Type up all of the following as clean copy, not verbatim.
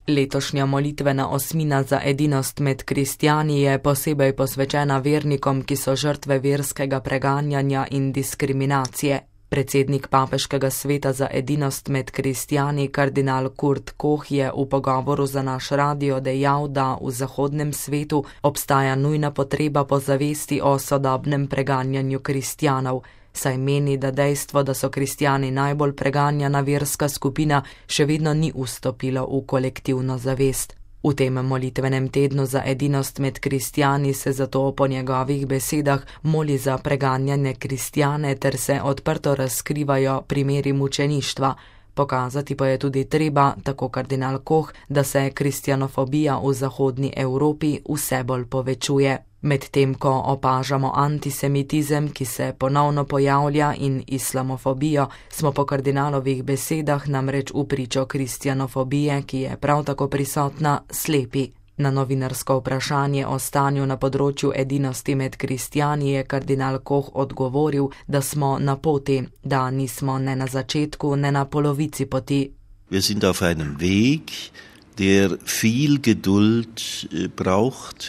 Letošnja molitvena osmina za edinost med kristjani je posebej posvečena vernikom, ki so žrtve verskega preganjanja in diskriminacije. Predsednik Papeškega sveta za edinost med kristjani, kardinal Kurt Koch, je v pogovoru za naš radio dejal, da v zahodnem svetu obstaja nujna potreba po zavesti o sodobnem preganjanju kristjanov, saj meni, da dejstvo, da so kristjani najbolj preganjana verska skupina, še vedno ni vstopilo v kolektivno zavest. V tem molitvenem tednu za edinost med kristjani se zato po njegovih besedah moli za preganjane kristjane ter se odprto razkrivajo primeri mučeništva. Pokazati pa je tudi treba, tako kardinal Koch, da se kristjanofobija v zahodni Evropi vse bolj povečuje. Medtem ko opažamo antisemitizem, ki se ponovno pojavlja, in islamofobijo, smo po kardinalovih besedah namreč v pričo kristjanofobije, ki je prav tako prisotna, slepi. Na novinarsko vprašanje o stanju na področju edinosti med kristjani je kardinal Koch odgovoril, da smo na poti, da nismo ne na začetku, ne na polovici poti. Wir sind auf einem Weg, der viel Geduld braucht.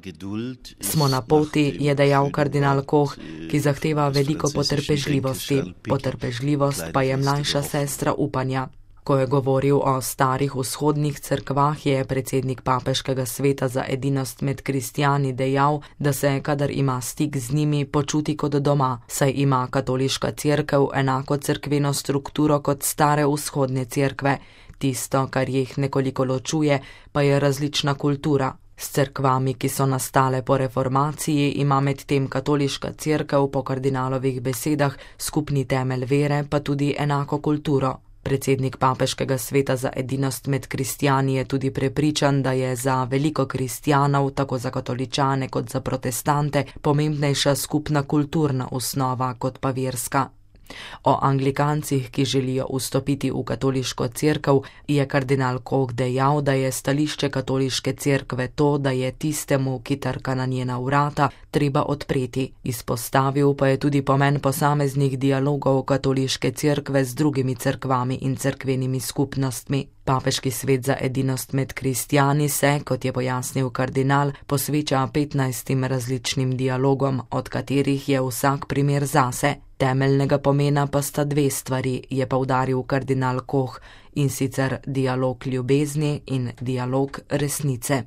Smo na poti, je dejal kardinal Koch, ki zahteva veliko potrpežljivosti. Potrpežljivost pa je mlajša sestra upanja. Ko je govoril o starih vzhodnih cerkvah, je predsednik Papeškega sveta za edinost med kristjani dejal, da se, kadar ima stik z njimi, počuti kot doma, saj ima katoliška cerkev enako cerkveno strukturo kot stare vzhodne cerkve. Tisto, kar jih nekoliko ločuje, pa je različna kultura. S cerkvami, ki so nastale po reformaciji, ima medtem katoliška cerkev po kardinalovih besedah skupni temelj vere, pa tudi enako kulturo. Predsednik Papeškega sveta za edinost med kristjani je tudi prepričan, da je za veliko kristjanov, tako za katoličane kot za protestante, pomembnejša skupna kulturna osnova kot pa verska. O anglikancih, ki želijo vstopiti v katoliško cerkev, je kardinal Koch dejal, da je stališče katoliške cerkve to, da je tistemu, ki trka na njena vrata, treba odpreti. Izpostavil pa je tudi pomen posameznih dialogov katoliške cerkve z drugimi cerkvami in cerkvenimi skupnostmi. Papeški svet za edinost med kristjani se, kot je pojasnil kardinal, posveča 15 različnim dialogom, od katerih je vsak primer zase. Temeljnega pomena pa sta dve stvari, je poudaril kardinal Koch, in sicer dialog ljubezni in dialog resnice.